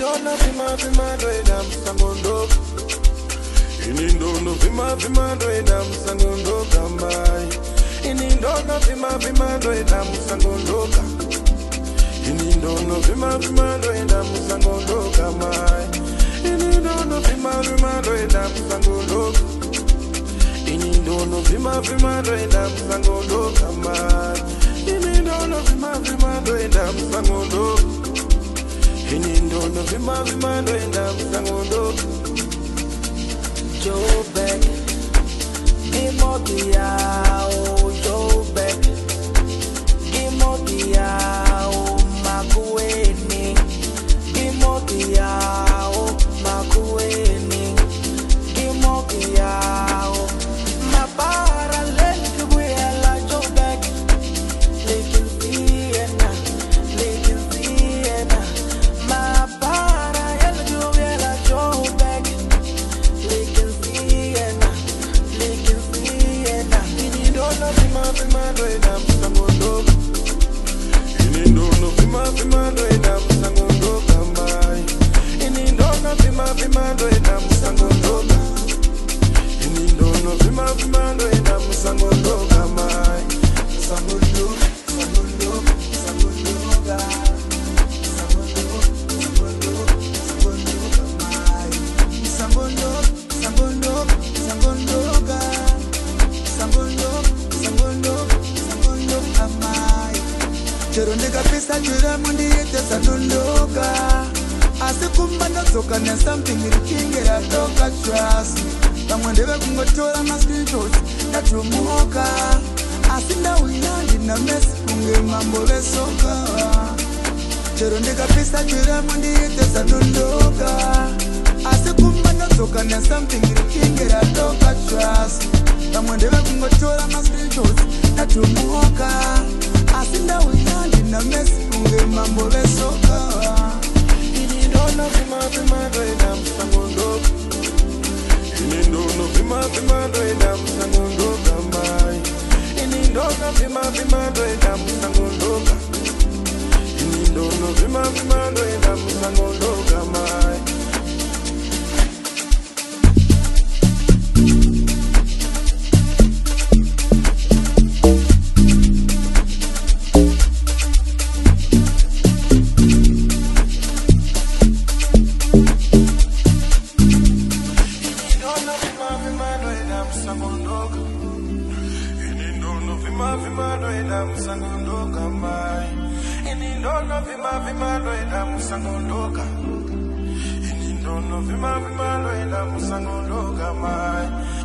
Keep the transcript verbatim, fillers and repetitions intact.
Inindona vima vima doida msangondoka. Inindona vima vima doida msangondoka mai. Inindona vima vima doida msangondoka. Inindona vima vima doida msangondoka mai. Inindona vima vima doida msangondoka. Inindona vima vima doida msangondoka mai. Inindona vima vima doida msangondoka. Inindona vima vima doida msangondoka. Joe Beck, Gimogiao, Joe Beck, Gimogiao, Makueni, Gimogiao, Makueni, Gimogiao, Mapara Lenguela, Joe Beck, Lekin Siena, Lekin Siena, Mapara Lenguela, Joe Beck, Lekin Siena, Lekin Siena. Inindona vima vima doida msangondoka. Inindona vima vima doida msangondoka mai. Inindona vima vima doida msangondoka. Inindona vima vima doida msangondoka mai. Msangondoka, msangondoka, msangondoka. Msangondoka, msangondoka, msangondoka mai. Msangondoka, msangondoka, msangondoka. Msangondoka, msangondoka, msangondoka mai. Chero ndikapisa chira mundi yete sanondoka. Asi kumba ndozoka ne something irikingera toka trust. Pamwe ndeve kungotora ma screenshots ndatomoka. Asi ndawina ndina mess kunge mambo vesoka. Chero ndikapisa chira mundi yete sanondoka. Asi kumba ndozoka ne something irikingera toka trust. Pamwe ndeve kungotora ma screenshots ndatomoka. Asi ndawina ndina mess kunge mambo vesoka. Inindona vima vima doida msangondoka. Inindona vima vima doida msangondoka mai. Inindona vima vima doida msangondoka. Inindona vima vima doida msangondoka mai. Inindona vima vima doida msangondoka. Inindona vima vima doida msangondoka mai. Inindona vima vima doida msangondoka. Inindona vima vima doida msangondoka mai.